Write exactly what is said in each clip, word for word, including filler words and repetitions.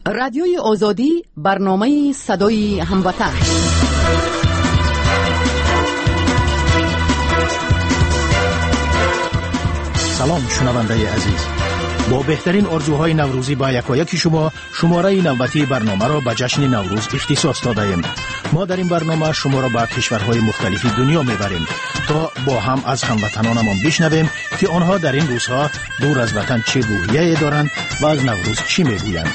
رادیوی آزادی برنامه صدای هموطن. سلام شنونده عزیز، با بهترین آرزوهای نوروزی با یکایک شما شماره نوبتی برنامه را به جشن نوروز اختصاص داده ایم. ما در این برنامه شما را به کشورهای مختلف دنیا میبریم تا با هم از هموطنانمان بشنویم که آنها در این روزها دور از وطن چه روحیه‌ای دارند و از نوروز چی میگویند.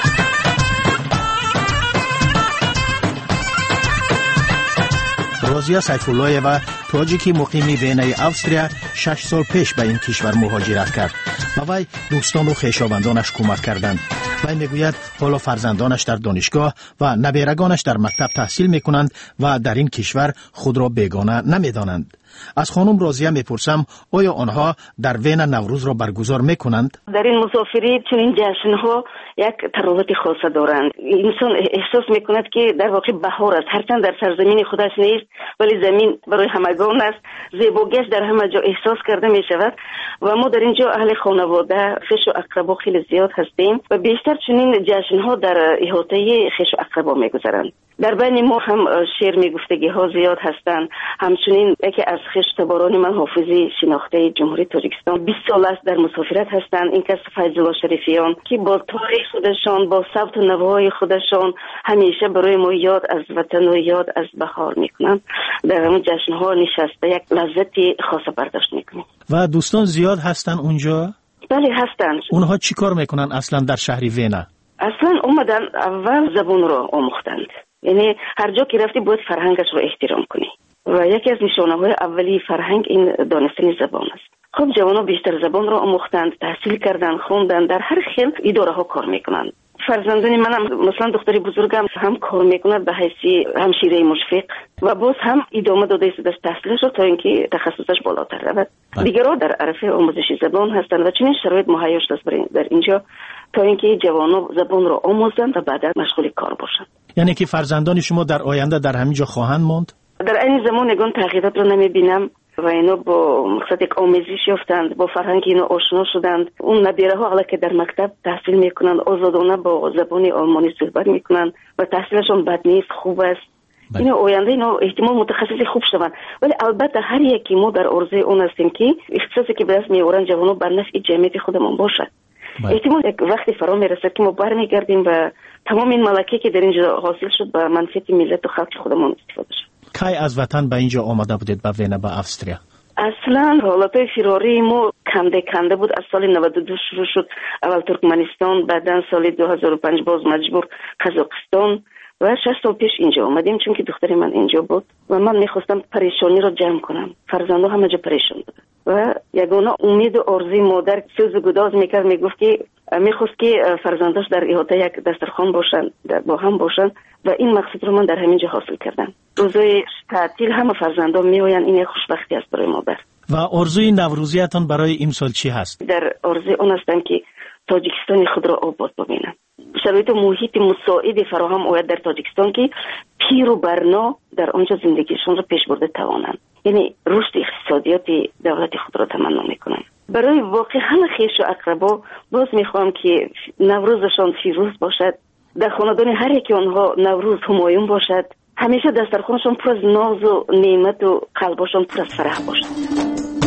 رازیا سیف‌الله‌یوا تاجیکی مقیم وین استرالیا شش سال پیش به این کشور مهاجرت کرد و وی دوستان و خویشاوندانش کمک کردند. وی میگوید حالا فرزندانش در دانشگاه و نبیرگانش در مکتب تحصیل میکنند و در این کشور خود را بیگانه نمیدانند. از خانم رازیا میپرسم آیا آنها در وین نوروز را برگزار میکنند؟ در این مسافری چنین جشن‌ها یک تراوت خاص دارند. انسان احساس میکند که در واقع بهار است، هرچند در سرزمین خودش نیست ولی زمین برای همگان است. زیباییش در همه جا احساس کرده میشود و ما در اینجا اهل خانواده، خویش و اقربا خیلی زیاد هستیم و بیشتر چنین جشن‌ها در احاطه خویش و اقربا میگذرند. در بین ما هم شعر میگفتگی ها زیاد هستند. همچنین یکی از خویشتباران من حافظی شناخته جمهوری تاجیکستان بیست سال است در مسافرت هستند. این کس فیض‌الله شریفیان که با تاریخ خودشان، با صوت و نوای خودشان همیشه برای ما یاد از وطن و یاد از بهار میکنند. در همون جشن ها نشسته یک لذتی خاص برداشت میکنیم. و دوستان زیاد هستن اونجا؟ بله هستند. اونها چی کار میکنن اصلا در شهر وینا؟ اصلا اومدن اول زبان رو آموختند. یعنی هر جا که رفتی باید فرهنگش رو احترام کنی و یکی از نشانه‌های اولی فرهنگ این دانستن زبان است. خب جوانان بیشتر زبان رو آموختند، تحصیل کردند، خوندند، در هر خیل اداره ها کار میکنند. فرزندان منم مثلا دختری بزرگم هم کار میکند به حیث همشیره مشفق و باز هم ادامه داده است دست تحصیلش رو تا اینکه تخصصش بالاتر رود. دیگرها در عرصه آموزش زبان هستند و چنین شرایط مهیا شده است در اینجا تا اینکه جوانان زبان رو آموزند و بعد مشغول کار باشند. یعنی که فرزندان شما در آینده در همین جا خواهند ماند؟ در این زمان نگون تغییرات رو نمیبینم و اینا با مقصد یک آموزش یافتند، با فرهنگ اینا آشنا شدند. اون نبیره ها که در مکتب تحصیل میکنند آزادانه با زبان آلمانی صحبت میکنند و تحصیلشون بد نیست، خوب است. این آینده اینا احتمال متخصص خوب شوند. ولی البته هر یکی ما در عرضه اون هستیم که اختصاصی که به دست میآورند جوانان بر نفع جمعیت خودمون باشد. احتمال یک وقتی فرا میرسد که ما برمیگردیم و تمام این ملکه که در اینجا حاصل شد به منفعت ملت و خلق خودمون استفاده شد. کی از وطن به اینجا آمده بودید به وینا به استرالیا؟ اصلا حالتهای فراری ما کنده کنده بود. از سال نود و دو شروع شد، اول ترکمنستان، بعدن سال دو هزار و پنج باز مجبور قزاقستان و شش سال پیش اینجا آمدیم چون که دختر من اینجا بود و من میخواستم پریشانی رو جمع کنم. فرزندان همه جا پریشان بودن و یگانه امید و آرزوی مادر سوز و گداز میکرد، میگفت که میخواست که فرزنداش در احاطه یک دسترخوان باشن، با هم باشن و این مقصد رو من در همین جا حاصل کردم. روزای تعطیل همه فرزندان میآیند، این خوشبختی است برای مادر. و آرزوی نوروزیتان برای امسال چی هست؟ در آرزوی اون هستم که تاجیکستان خود را آباد ببینم. شرایط محیط مساعد فراهم آید در تاجیکستان که پیر و برنا در آنجا زندگیشون را پیش برده توانند. یعنی رشد اقتصادیات دولت خود را تمنا میکنم. برای واقع همه خویش و اقربا باز میخوام که نوروزشان فیروز باشد، در خاندان هر یکی آنها نوروز همایون باشد، همیشه دسترخوانشان پر از ناز و نعمت و قلبشان پر از فرح باشد.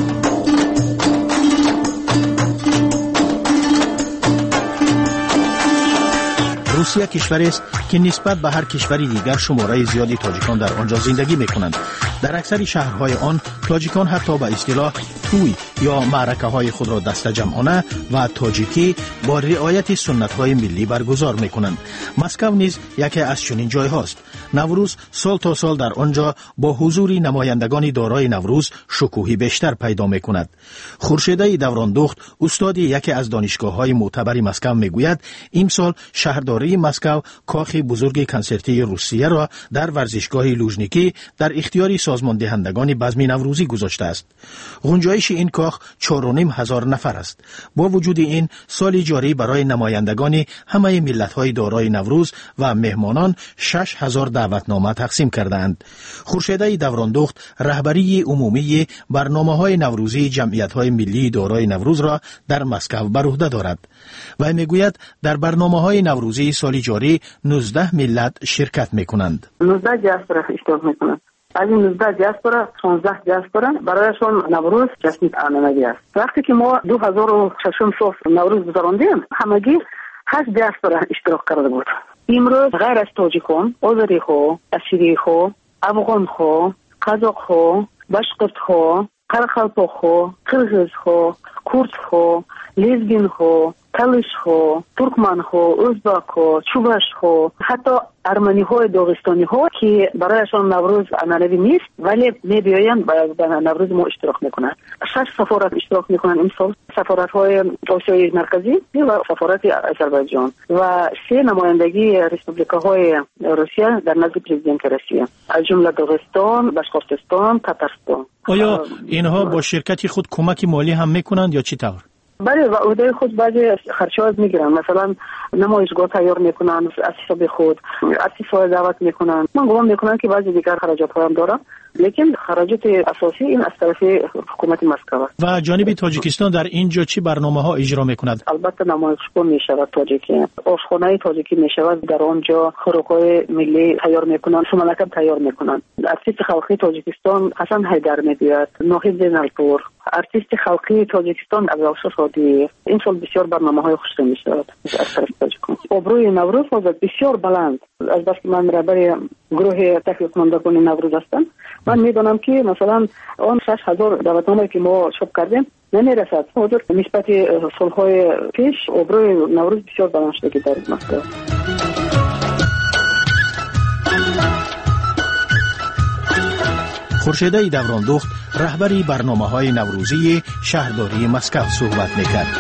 روسیه کشوری است که نسبت به هر کشوری دیگر شماره زیادی تاجیکان در آنجا زندگی میکنند. در اکثر شهرهای آن تاجیکان حتی به اصطلاح توی یا معرکه های خود را دست جمعانه و تاجیکی با رعایت سنت های ملی برگزار میکنند. مسکو نیز یکی از چنین جای هاست. نوروز سال تا سال در آنجا با حضور نمایندگان دارای نوروز شکوهی بیشتر پیدا میکند. خورشیده دوران دخت استادی یکی از دانشگاه های معتبر مسکو میگوید امسال شهرداری مسکو کاخ بزرگ کنسرتی روسیه را در ورزشگاه لوژنیکی در اختیار سازمان دهندگان بزم نوروزی گذاشته است. غنجایش این کاخ اشتراک چهار و نیم هزار نفر است. با وجود این سال جاری برای نمایندگان همه ملت‌های دارای نوروز و مهمانان شش هزار دعوتنامه تقسیم کردند. خورشیده دوراندخت رهبری عمومی برنامه‌های نوروزی جمعیت‌های ملی دارای نوروز را در مسکو بر عهده دارد و میگوید در برنامه‌های نوروزی سال جاری نوزده ملت شرکت می‌کنند. نوزده دیاسپورا اشتراک می‌کنند. از این نوزده دیاسپورا شانزده دیاسپورا برایشان نوروز جشن عنعنوی است. وقتی که ما دو هزار و شش سال نوروز گذراندیم همگی هشت دیاسپورا اشتراک کرده بود. امروز غیر از تاجیکان، آذری‌ها، اسیری‌ها، افغان‌ها، قزاق‌ها، باشقورت‌ها، قراقالپاق‌ها، قرغیزها، کردها، لزگین‌ها، کالش‌ها، ترکمن‌ها، ازبک‌ها، چوبش‌ها، حتی ارمنی‌ها، داغستانی‌ها که برایشان نوروز عنعنوی نیست ولی می‌بیایند به نوروز ما اشتراک می‌کنند. شش سفارت اشتراک می‌کنند این سال، سفارت‌های آسیای مرکزی و سفارت آذربایجان و سه نمایندگی ریسپوبلیکاهای روسیه در نزد پرزیدنت روسیه از جمله داغستان، باشقورتستان، تاتارستان. آیا اینها با شرکت خود کمک مالی هم می‌کنند یا چی طور؟ بله و عهده خود بعضی خرچ‌ها میگیرن، مثلا نمایشگاه تیار میکنن از حساب خود، ارتیس‌ها دعوت میکنن. من گمان میکنم که بعضی دیگر خراجات هم داره، لیکن خراجات اساسی این از طرف حکومت مسکو است. و جانب تاجیکستان در اینجا چی برنامه‌ها اجرا میکند؟ البته نمایشگاه میشود تاجیکی، آشخانه تاجیکی میشود، در آنجا خوراک‌های ملی تیار میکنن، سمالکم تیار میکنن. ارتیست خلقی تاجیکستان حسن حیدر میگوید، ناهید زینالپور، ارتیست خلقی تاجیکستان عبدالباسط صادقی. این سال بسیار برنامه‌های خوشی میشود از طرف تاجیکان. ابروی نوروز بسیار بلند. از بس من رهبر گروه تحقیق کنندگان نوروز هستم. من میدونم که مثلا آن شش هزار دعوتنامه که ما چاپ کردیم نمیرسد. حضور نسبت سالهای پیش ابروی نوروز بسیار بلند شده که در مسکو. خورشیده دوراندخت رهبری برنامه‌های نوروزی شهرداری مسکو صحبت میکرد.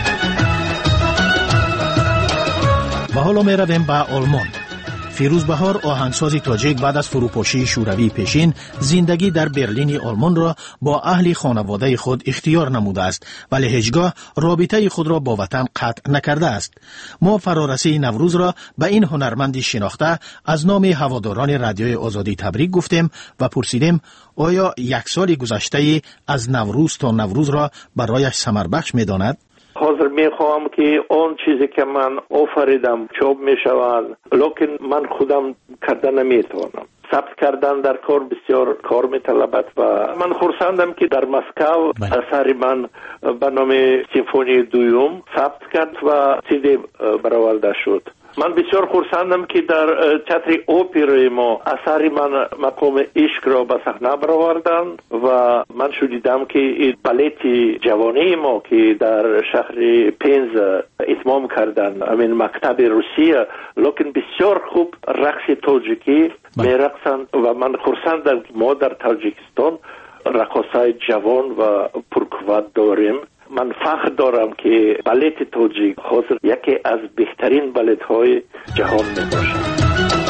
و حالا میرویم به آلمان. فیروز بهار آهنگساز تاجیک بعد از فروپاشی شوروی پیشین زندگی در برلین آلمان را با اهل خانواده خود اختیار نموده است ولی هیچگاه رابطه خود را با وطن قطع نکرده است. ما فرارسی نوروز را به این هنرمندی شناخته از نام هواداران رادیوی آزادی تبریک گفتیم و پرسیدیم آیا یک سال گذشته از نوروز تا نوروز را برایش ثمربخش می‌داند؟ حاضر میخواهم که اون چیزی که من آفریدم چوب میشود، لیکن من خودم کردن نمیتوانم. ثبت کردن در کار بسیار کار میطلبد و من خرسندم که در مسکو اثر من به نام سیمفونی دوم ثبت کرد و سیدی برآورده شد. من بسیار خرسندم که در تئاتر اپرای ما اثر من مقام عشق را به صحنه برآوردن و من شنیدم که این بالت جوانی ما که در شهر پنز اتمام کردن، همین مکتب روسیه، لیکن بسیار خوب رقص تاجیکی میرقصند و من خرسندم که ما در تاجیکستان رقاصای جوان و پرقوت داریم. من فخر دارم که بالت تاجیک حاضر یکی از بهترین بالت های جهان می باشد.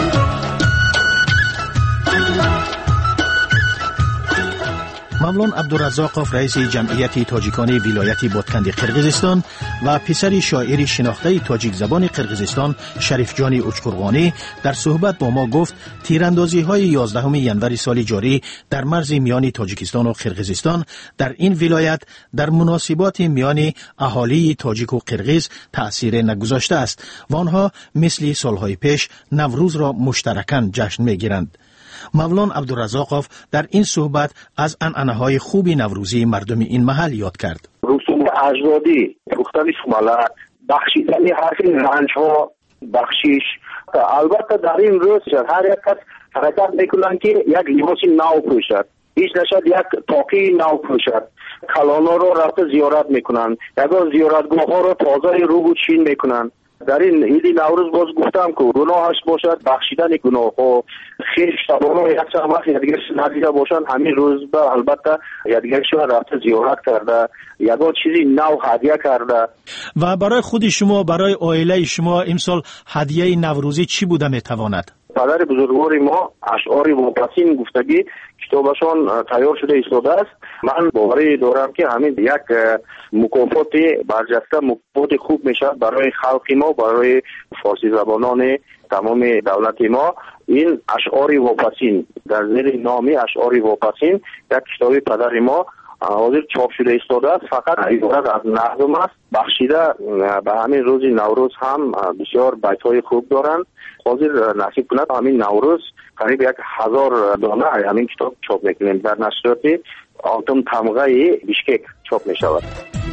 مولان عبدالرزاقوف رئیس جمعیت تاجیکان ولایت بادکند قرقیزستان و پسر شاعر شناخته تاجیک زبان قرقیزستان شریف جان اوچقرغانی در صحبت با ما گفت تیراندازی های یازدهم ینور سال جاری در مرز میان تاجیکستان و قرقیزستان در این ولایت در مناسبات میان اهالی تاجیک و قرقیز تأثیر نگذاشته است و آنها مثل سالهای پیش نوروز را مشترکاً جشن میگیرند. مولان عبدالرزاقوف در این صحبت از عنعنه‌های خوبی نوروزی مردم این محل یاد کرد. رسوم اجدادی مختلف ملت بخشیدن هر رنج‌ها بخشش. البته در این روز هر یک کس حرکت میکنند که یک لباس نو پوشد، هیچ نشد یک تاقی نو پوشد. کلانا رو رفته زیارت میکنند، یک زیارتگاه ها رو تازه رو و چین میکنند. در این عید نوروز باز گفتم که گناهش باشد بخشیدن گناه ها، خیر شبانه یک چند وقت یادگارش ندیده باشند، همین روز به البته یادگارش رفته زیارت کرده، یگان چیزی نو هدیه کرده. و برای خود شما، برای عائله شما امسال هدیه نوروزی چی بوده میتواند؟ پدر بزرگوار ما اشعار واپسین گفتگی کتابشان تیار شده ایستاده است. من باوری دارم که همین یک مکافات برجسته، مکافات خوب میشه برای خلق ما، برای فارسی زبانان تمام دولت ما. این اشعار واپسین در زیر نام اشعار واپسین یک کتاب پدر ما حاضر چاپ شده ایستاده است. فقط عبارت از نظم است، بخشیده به همین روز نوروز هم بسیار بیت‌های خوب دارند. حاضر نصیب کند همین نوروز قریب یک هزار دانه همین کتاب چاپ میکنیم. در نشریات آلتم تمغه بیشکک چاپ میشود.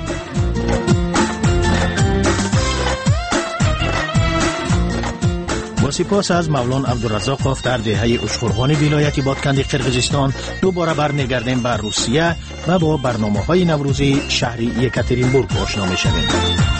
با سپاس از مولان عبدالرزاقوف در دهه اشخورغان ولایت بادکنی قرقیزستان دوباره برمیگردیم به روسیه و با برنامه‌های نوروزی شهر یکاترینبورگ آشنا می‌شویم.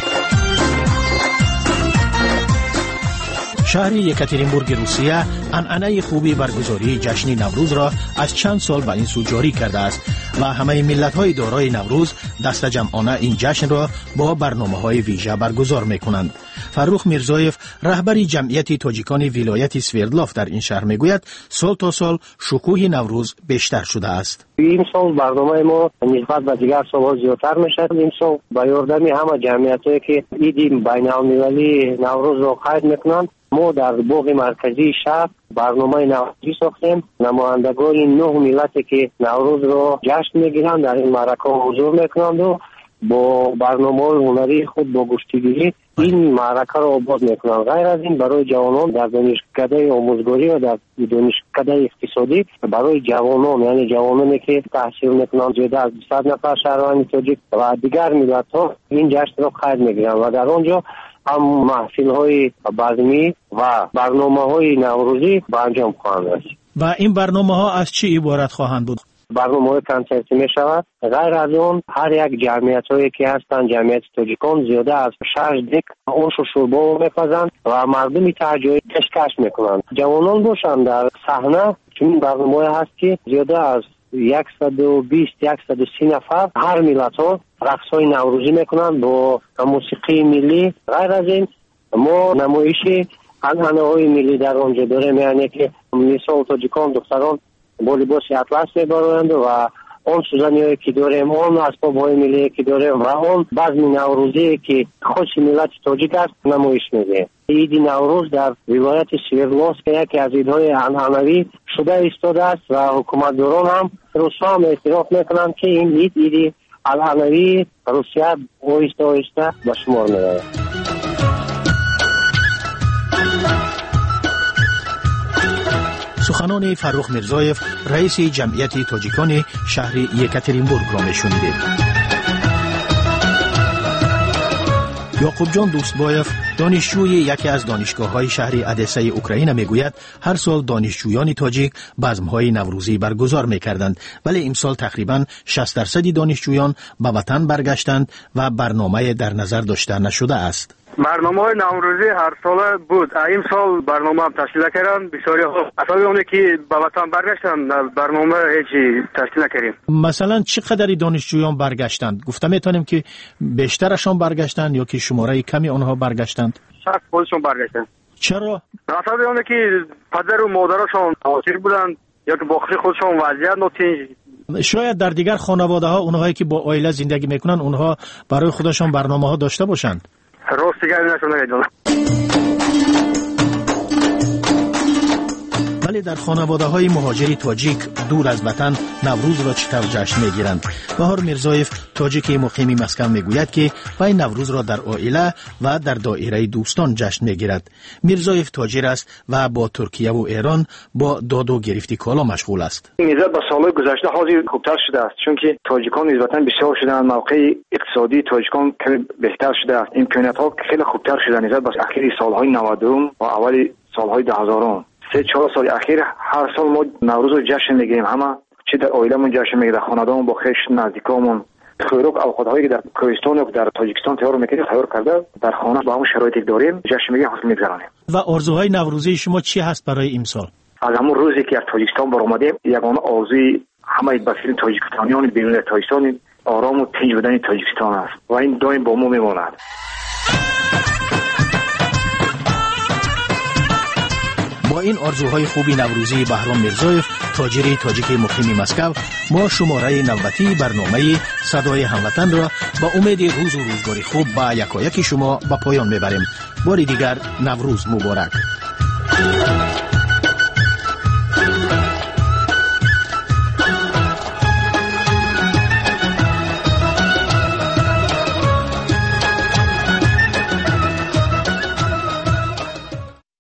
شهر یکاترینبورگ روسیه عنعنه خوبی برگزاری جشن نوروز را از چند سال به این سو جاری کرده است و همه ملت‌های دارای نوروز دست جمعانه این جشن را با برنامه‌های ویژه برگزار می‌کنند. فروخ میرزایف رهبر جمعیت تاجیکان ولایت سوردلاف در این شهر میگوید سال تا سال شکوه نوروز بیشتر شده است. این سال برنامه ما نسبت به دیگر سال‌ها زیادتر میشه. این سال با یاردمی همه جمعیتایی که عید بین‌المللی نوروز را قید میکنند، ما در باغ مرکزی شهر برنامه نوروزی ساختیم. نمایندگان نه ملتی که نوروز را جشن میگیرند در این معرکه حضور میکنند و با برنامه‌های هنری خود با گشتیگیری این معرکه را آباد میکنند. غیر از این برای جوانان در دانشکده آموزگاری و در دانشکده اقتصادی برای جوانان، یعنی جوانانی که تحصیل میکنند زیاده از بیست نفر شهروند تاجیک و دیگر ملت‌ها این جشن را قید میگیرند و در آنجا هم محفل‌های بزمی و برنامه‌های نوروزی به انجام خواهند رسید. و این برنامه‌ها از چی عبارت خواهند بود؟ برنامه‌های کنسرتی می شود. غیر از اون هر یک جمعیت هایی که هستند، جمعیت تاجیکان زیاده از شش دک آش و شوربا میپزند و مردمی ترجیحی کشکش میکنند. جوانان باشند در صحنه، چون برنامه هست که زیاده از صد و بیست تا صد و سی نفر هر ملت ها رقص های نوروزی میکنند با موسیقی ملی. غیر از این ما نمایش عنعنه های ملی در آنجا داریم، یعنی که مثال تاجیکان دختران با لباس اطلس میبرند و آن سوزنی هایی که داریم، آن اسباب های ملی که داریم و آن بزم نوروزی که خود ملت تاجیک است نمایش میدهیم. عید نوروز در ولایت سوردلاف که یکی از عیدهای عنعنوی شده ایستاده است و حکومتداران هم روسا هم اعتراف میکنند که این عید عید عنعنوی روسیه آهسته آهسته به شمار میآید. سخنان فروخ میرزایف رئیس جمعیت تاجیکان شهر یکاترینبورگ را میشنیدید. یعقوب جان دوستبایف دانشجوی یکی از دانشگاه‌های شهر ادسه اوکراین میگوید هر سال دانشجویان تاجیک بزم‌های نوروزی برگزار می‌کردند، ولی امسال تقریباً شصت درصد دانشجویان به وطن برگشتند و برنامه در نظر داشته نشده است. برنامه نوروزی هر ساله بود. این سال برنامه هم تشکیل کردن. بسیاری اصلا اونی که به وطن برگشتن برنامه هیچی تشکیل نکردیم. مثلا چقدر دانشجویان برگشتند؟ گفته میتونیم که بیشترشون برگشتند یا که شماره کمی آنها برگشتند؟ شخص خودشون برگشتن. چرا؟ اصلا اونی که پدر و مادرشون آسیر بودند یا که با خودشون وضعیت نتیجه، شاید در دیگر خانواده ها اونهایی که با عائله زندگی میکنن اونها برای خودشون برنامه ها داشته باشند. راست دیگر نشون. ولی در خانواده های مهاجری تاجیک دور از وطن نوروز را چطور جشن میگیرند؟ بهار میرزایف تاجیک مقیم مسکن میگوید که وی نوروز را در عائله و در دایره دوستان جشن میگیرد. میرزایف تاجر است و با ترکیه و ایران با داد و گرفتی کالا مشغول است. نسبت به سالهای گذشته حاضر خوبتر شده است، چون که تاجیکان نسبتا بسیار شدند. موقع اقتصادی تاجیکان خیلی بهتر شده است. امکانات‌ها خیلی خوبتر شده نسبت به اخیر سالهای نود و اول سالهای دو هزار. سه چهار سال اخیر هر سال ما نوروز رو جشن میگیریم. همه چه در عائله‌مون جشن میگیریم، در خانواده‌مون با خویش نزدیکامون. خوراک اوقات‌هایی که در کوهستان و در تاجیکستان تیار میکنیم تیار کرده در خانه با همون شرایطی که داریم جشن میگیریم، حاصل میگذرانیم. و آرزوهای نوروزی شما چی هست برای امسال؟ از همون روزی که از تاجیکستان برآمدیم یگانه آرزوی همه بسیار تاجیکستانیان بیرون تاجیکستان آرام و تنج بودن تاجیکستان است و این دائم با ما میماند. با این آرزوهای خوبی نوروزی بهرام میرزایف، تاجر تاجیک مقیم مسکو، ما شماره نوبتی برنامه صدای هموطن را با امید روز و روزگاری خوب با یکایک شما به پایان میبریم. بار دیگر نوروز مبارک.